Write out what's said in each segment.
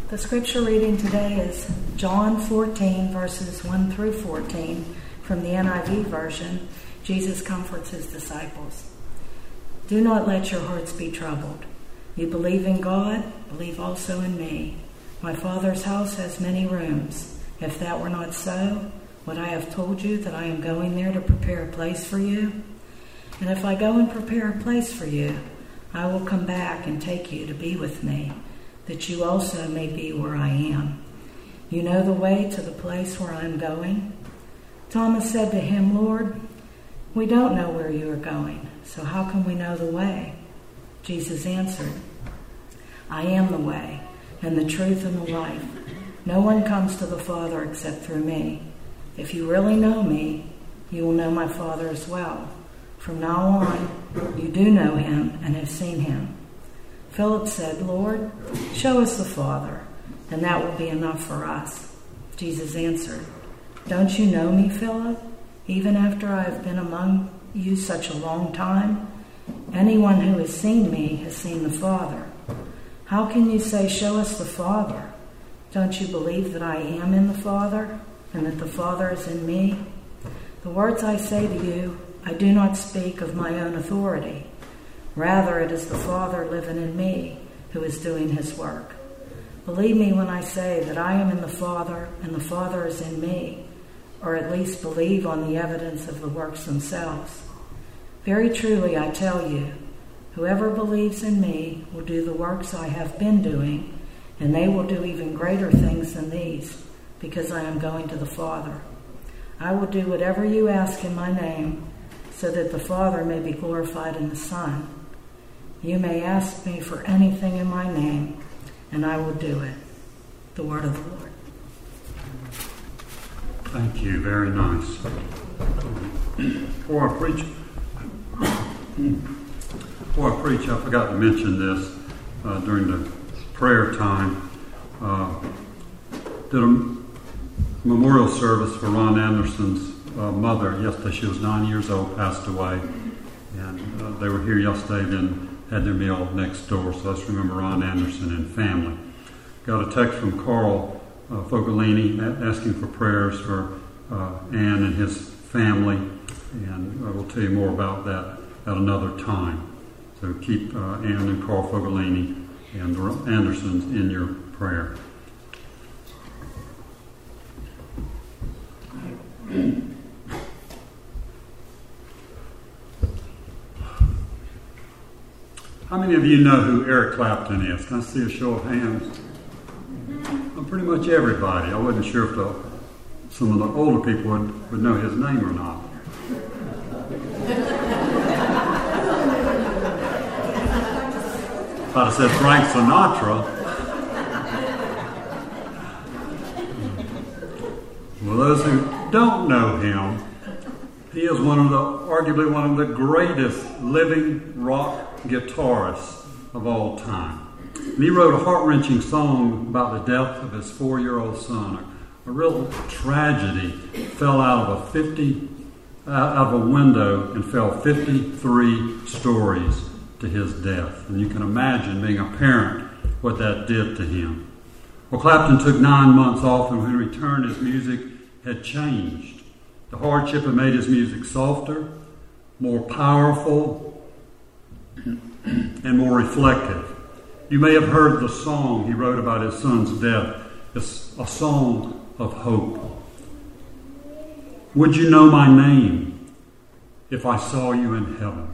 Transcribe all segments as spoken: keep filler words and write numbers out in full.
The scripture reading today is John fourteen, verses one through fourteen. From the N I V version. Jesus comforts his disciples. Do not let your hearts be troubled. You believe in God, believe also in me. My Father's house has many rooms. If that were not so, would I have told you that I am going there to prepare a place for you? And if I go and prepare a place for you, I will come back and take you to be with me, that you also may be where I am. You know the way to the place where I am going? Thomas said to him, Lord, we don't know where you are going, so how can we know the way? Jesus answered, I am the way, and the truth, and the life. No one comes to the Father except through me. If you really know me, you will know my Father as well. From now on, you do know him and have seen him. Philip said, Lord, show us the Father, and that will be enough for us. Jesus answered, Don't you know me, Philip, even after I have been among you such a long time? Anyone who has seen me has seen the Father. How can you say, show us the Father? Don't you believe that I am in the Father, and that the Father is in me? The words I say to you, I do not speak of my own authority. Rather, it is the Father living in me who is doing his work. Believe me when I say that I am in the Father, and the Father is in me, or at least believe on the evidence of the works themselves. Very truly, I tell you, whoever believes in me will do the works I have been doing, and they will do even greater things than these, because I am going to the Father. I will do whatever you ask in my name, so that the Father may be glorified in the Son. You may ask me for anything in my name, and I will do it. The word of the Lord. Thank you. Very nice. Before I preach, before I preach, I forgot to mention this uh, during the prayer time. Uh, did a memorial service for Ron Anderson's uh, mother yesterday. She was nine years old, passed away, and uh, they were here yesterday. Then had their meal next door. So let's remember Ron Anderson and family. Got a text from Carl Uh, Fogolini asking for prayers for uh, Ann and his family, and I will tell you more about that at another time. So keep uh, Ann and Carl Fogolini and the Andersons in your prayer. How many of you know who Eric Clapton is? Can I see a show of hands? Pretty much everybody. I wasn't sure if the, some of the older people would, would know his name or not. If I'd have said Frank Sinatra. Well, those who don't know him, he is one of the, arguably one of the greatest living rock guitarists of all time. And he wrote a heart-wrenching song about the death of his four-year-old son. A, a real tragedy. Fell out of a fifty out of a window and fell fifty-three stories to his death. And you can imagine, being a parent, what that did to him. Well, Clapton took nine months off, and when he returned, his music had changed. The hardship had made his music softer, more powerful, and more reflective. You may have heard the song he wrote about his son's death. It's a song of hope. Would you know my name if I saw you in heaven?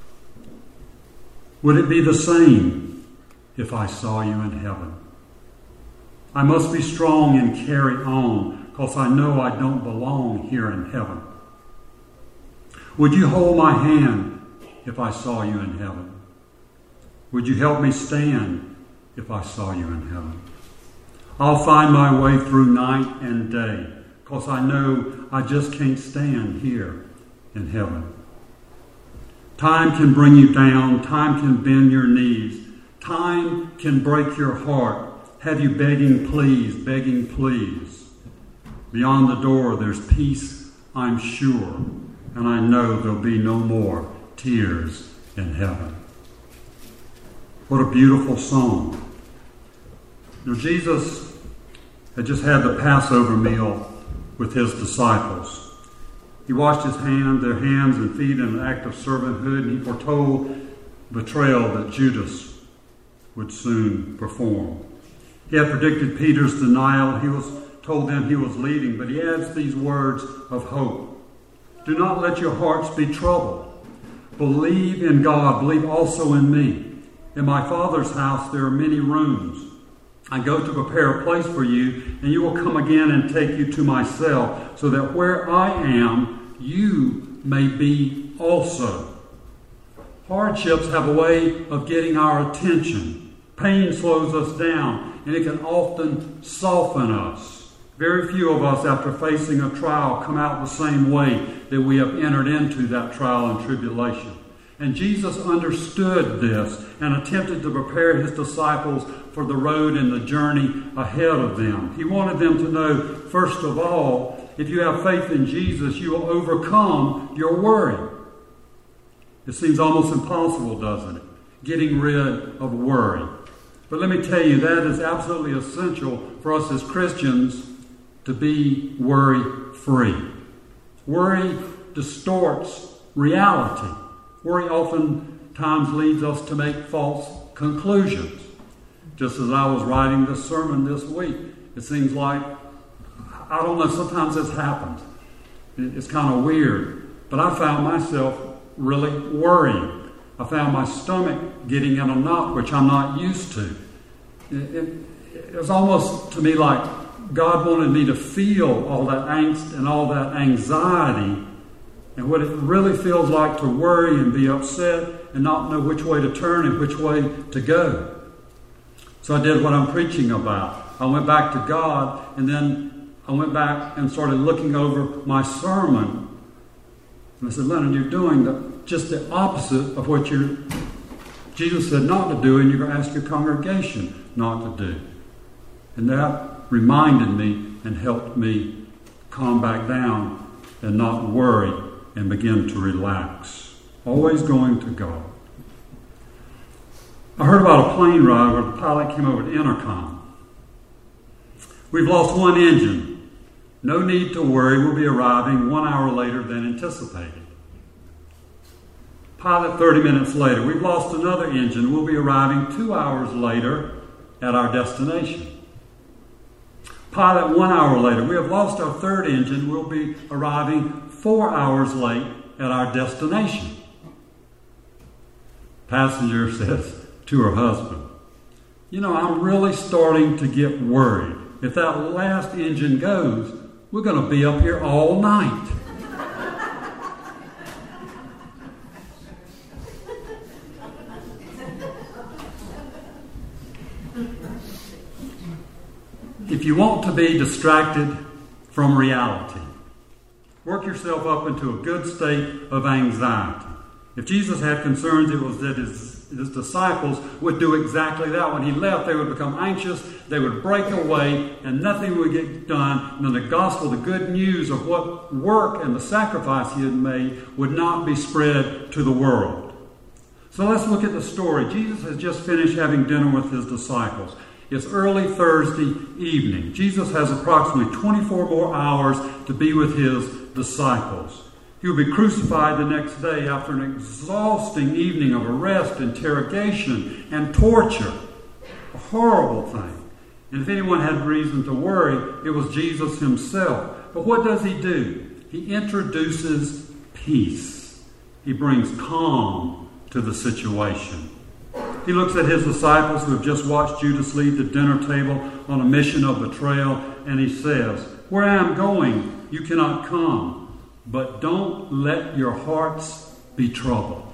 Would it be the same if I saw you in heaven? I must be strong and carry on, because I know I don't belong here in heaven. Would you hold my hand if I saw you in heaven? Would you help me stand if I saw you in heaven? I'll find my way through night and day, because I know I just can't stand here in heaven. Time can bring you down. Time can bend your knees. Time can break your heart, have you begging please, begging please. Beyond the door there's peace, I'm sure, and I know there'll be no more tears in heaven. What a beautiful song. You know, Jesus had just had the Passover meal with his disciples. He washed his hands, their hands and feet in an act of servanthood, and he foretold betrayal that Judas would soon perform. He had predicted Peter's denial. He was told them he was leaving, but he adds these words of hope. Do not let your hearts be troubled. Believe in God. Believe also in me. In my Father's house there are many rooms. I go to prepare a place for you, and you will come again and take you to myself, so that where I am, you may be also. Hardships have a way of getting our attention. Pain slows us down, and it can often soften us. Very few of us, after facing a trial, come out the same way that we have entered into that trial and tribulation. And Jesus understood this and attempted to prepare his disciples for the road and the journey ahead of them. He wanted them to know, first of all, if you have faith in Jesus, you will overcome your worry. It seems almost impossible, doesn't it? Getting rid of worry. But let me tell you, that is absolutely essential for us as Christians to be worry-free. Worry distorts reality. Worry oftentimes leads us to make false conclusions. Just as I was writing this sermon this week, it seems like, I don't know, sometimes this happens. It's kind of weird. But I found myself really worrying. I found my stomach getting in a knot, which I'm not used to. It, it, it was almost to me like God wanted me to feel all that angst and all that anxiety and what it really feels like to worry and be upset and not know which way to turn and which way to go. So I did what I'm preaching about. I went back to God, and then I went back and started looking over my sermon. And I said, Leonard, you're doing the, just the opposite of what you're, Jesus said not to do, and you're going to ask your congregation not to do. And that reminded me and helped me calm back down and not worry and begin to relax. Always going to God. I heard about a plane ride where the pilot came over to intercom. We've lost one engine. No need to worry. We'll be arriving one hour later than anticipated. Pilot, thirty minutes later. We've lost another engine. We'll be arriving two hours later at our destination. Pilot, one hour later. We have lost our third engine. We'll be arriving four hours late at our destination. Passenger says to her husband, you know, I'm really starting to get worried. If that last engine goes, we're going to be up here all night. If you want to be distracted from reality, work yourself up into a good state of anxiety. If Jesus had concerns, it was that his, his disciples would do exactly that. When he left, they would become anxious, they would break away, and nothing would get done. And then the gospel, the good news of what work and the sacrifice he had made would not be spread to the world. So let's look at the story. Jesus has just finished having dinner with his disciples. It's early Thursday evening. Jesus has approximately twenty-four more hours to be with his disciples. He will be crucified the next day after an exhausting evening of arrest, interrogation, and torture. A horrible thing. And if anyone had reason to worry, it was Jesus himself. But what does he do? He introduces peace. He brings calm to the situation. He looks at his disciples who have just watched Judas leave the dinner table on a mission of betrayal, and he says, where I am going, you cannot come, but don't let your hearts be troubled.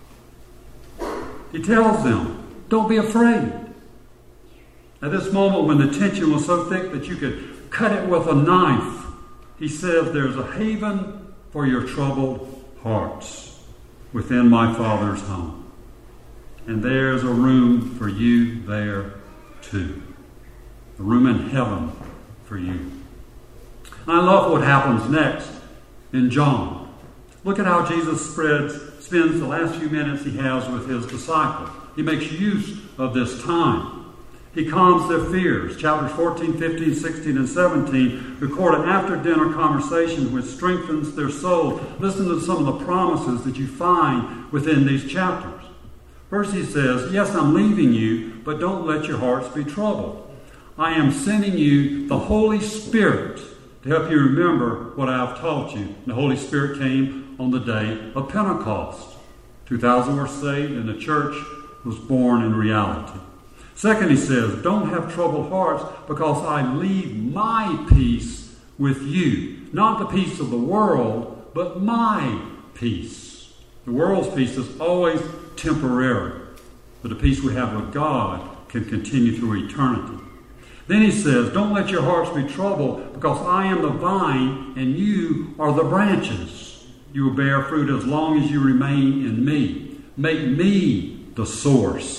He tells them, don't be afraid. At this moment when the tension was so thick that you could cut it with a knife, he says, there's a haven for your troubled hearts within my Father's home. And there's a room for you there too. A room in heaven for you. And I love what happens next in John. Look at how Jesus spreads, spends the last few minutes he has with his disciples. He makes use of this time. He calms their fears. Chapters fourteen, fifteen, sixteen, and seventeen record an after-dinner conversation which strengthens their soul. Listen to some of the promises that you find within these chapters. First he says, yes, I'm leaving you, but don't let your hearts be troubled. I am sending you the Holy Spirit to help you remember what I have taught you. The Holy Spirit came on the day of Pentecost. two thousand were saved and the church was born in reality. Second, he says, don't have troubled hearts because I leave my peace with you. Not the peace of the world, but my peace. The world's peace is always temporary, but the peace we have with God can continue through eternity. Then he says, don't let your hearts be troubled because I am the vine and you are the branches. You will bear fruit as long as you remain in me. Make me the source.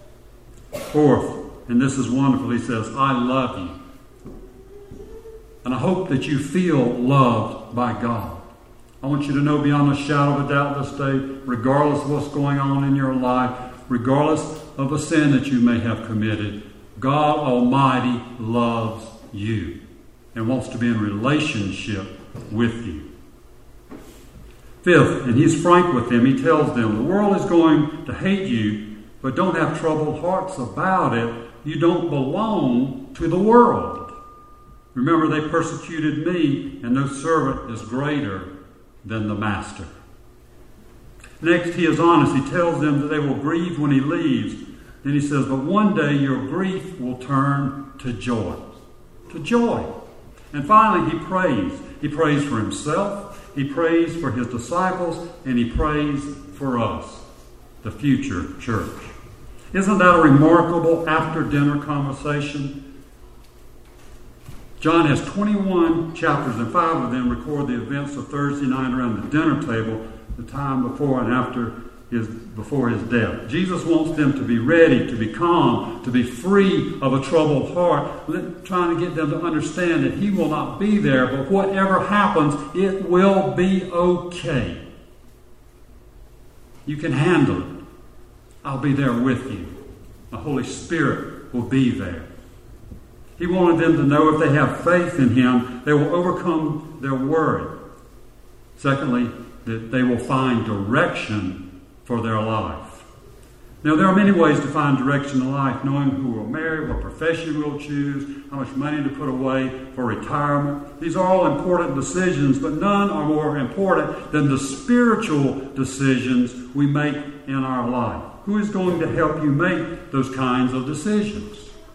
Fourth, and this is wonderful, he says, I love you. And I hope that you feel loved by God. I want you to know beyond a shadow of a doubt this day, regardless of what's going on in your life, regardless of a sin that you may have committed, God Almighty loves you and wants to be in relationship with you. Fifth, and he's frank with them, he tells them, the world is going to hate you, but don't have troubled hearts about it. You don't belong to the world. Remember, they persecuted me, and no servant is greater than the master. Next, he is honest. He tells them that they will grieve when he leaves. Then he says, but one day your grief will turn to joy. To joy. And finally, he prays. He prays for himself, he prays for his disciples, and he prays for us, the future church. Isn't that a remarkable after-dinner conversation? John has twenty-one chapters, and five of them record the events of Thursday night around the dinner table, the time before and after his, before his death. Jesus wants them to be ready, to be calm, to be free of a troubled heart, trying to get them to understand that he will not be there, but whatever happens, it will be okay. You can handle it. I'll be there with you. The Holy Spirit will be there. He wanted them to know if they have faith in him, they will overcome their worry. Secondly, that they will find direction for their life. Now, there are many ways to find direction in life, knowing who will marry, what profession we'll choose, how much money to put away for retirement. These are all important decisions, but none are more important than the spiritual decisions we make in our life. Who is going to help you make those kinds of decisions?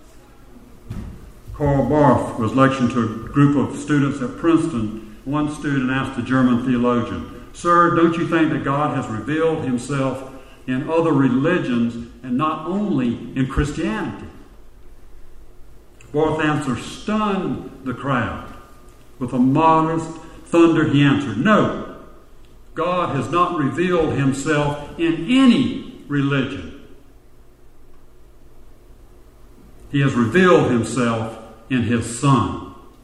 Karl Barth was lecturing to a group of students at Princeton. One student asked a German theologian, "Sir, don't you think that God has revealed himself in other religions and not only in Christianity?" Barth's answer stunned the crowd. With a modest thunder, he answered, "No, God has not revealed himself in any religion. He has revealed himself in his Son."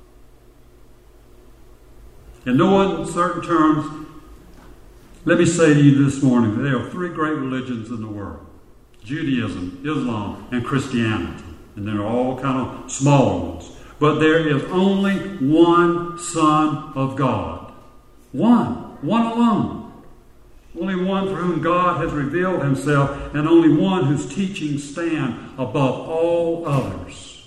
In no uncertain terms, let me say to you this morning that there are three great religions in the world: Judaism, Islam, and Christianity. And there are all kind of small ones. But there is only one Son of God. One. One alone. Only one for whom God has revealed himself, and only one whose teachings stand above all others.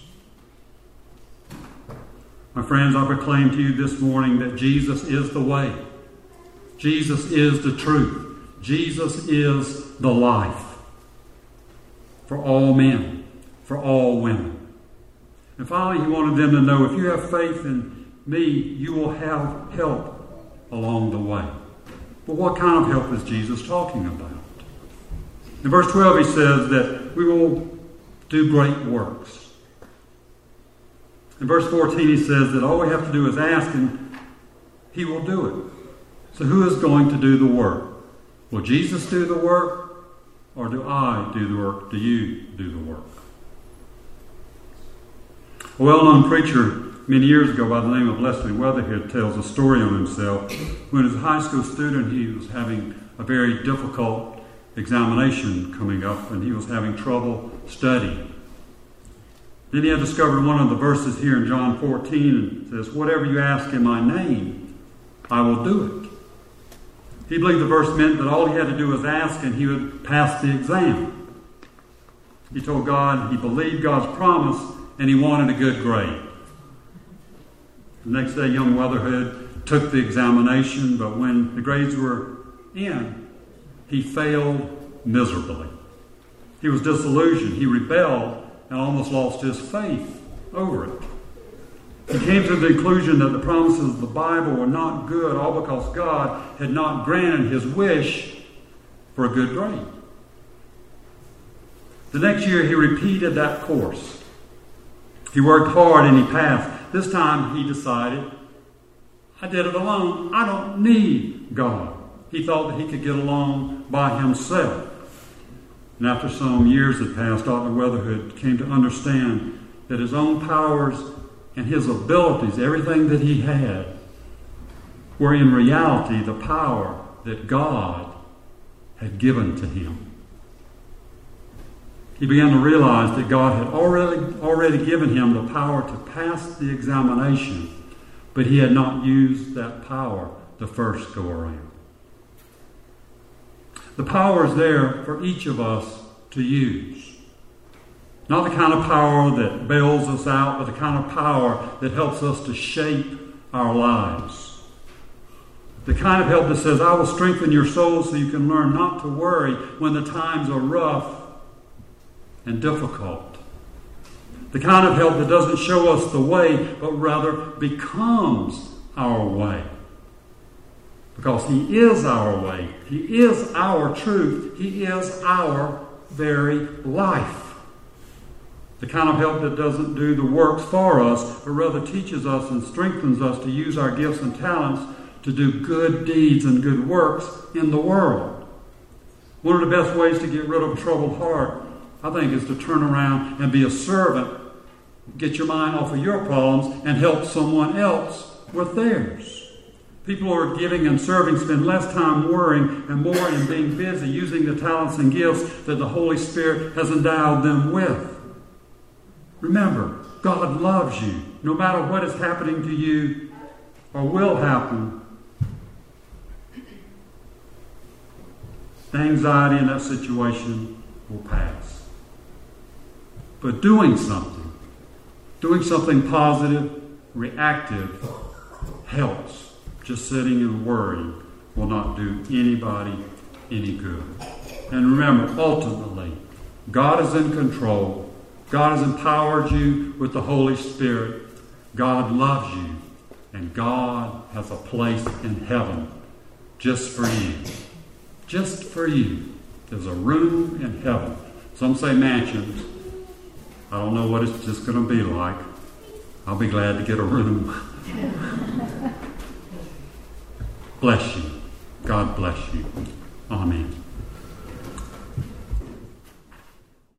My friends, I proclaim to you this morning that Jesus is the way. Jesus is the truth. Jesus is the life for all men, for all women. And finally, he wanted them to know, if you have faith in me, you will have help along the way. But what kind of help is Jesus talking about? In verse twelve, he says that we will do great works. In verse fourteen, he says that all we have to do is ask and he will do it. So who is going to do the work? Will Jesus do the work, or do I do the work? Do you do the work? A well-known preacher many years ago by the name of Leslie Weatherhead tells a story on himself. When he was a high school student, he was having a very difficult examination coming up, and he was having trouble studying. Then he had discovered one of the verses here in John fourteen, and says, whatever you ask in my name, I will do it. He believed the verse meant that all he had to do was ask and he would pass the exam. He told God he believed God's promise and he wanted a good grade. The next day, young Weatherhead took the examination, but when the grades were in, he failed miserably. He was disillusioned. He rebelled and almost lost his faith over it. He came to the conclusion that the promises of the Bible were not good, all because God had not granted his wish for a good grade. The next year, he repeated that course. He worked hard and he passed. This time, he decided, I did it alone. I don't need God. He thought that he could get along by himself. And after some years had passed, Doctor Weatherhead came to understand that his own powers and his abilities, everything that he had, were in reality the power that God had given to him. He began to realize that God had already, already given him the power to pass the examination, but he had not used that power the first go around. The power is there for each of us to use. Not the kind of power that bails us out, but the kind of power that helps us to shape our lives. The kind of help that says, I will strengthen your soul so you can learn not to worry when the times are rough and difficult. The kind of help that doesn't show us the way, but rather becomes our way. Because he is our way. He is our truth. He is our very life. The kind of help that doesn't do the works for us, but rather teaches us and strengthens us to use our gifts and talents to do good deeds and good works in the world. One of the best ways to get rid of a troubled heart, I think, is to turn around and be a servant. Get your mind off of your problems and help someone else with theirs. People who are giving and serving spend less time worrying and more in being busy using the talents and gifts that the Holy Spirit has endowed them with. Remember, God loves you. No matter what is happening to you or will happen, the anxiety in that situation will pass. But doing something, doing something positive, reactive, helps. Just sitting and worrying will not do anybody any good. And remember, ultimately, God is in control. God has empowered you with the Holy Spirit. God loves you. And God has a place in heaven just for you. Just for you. There's a room in heaven. Some say mansions. I don't know what it's just going to be like. I'll be glad to get a room. Bless you. God bless you. Amen.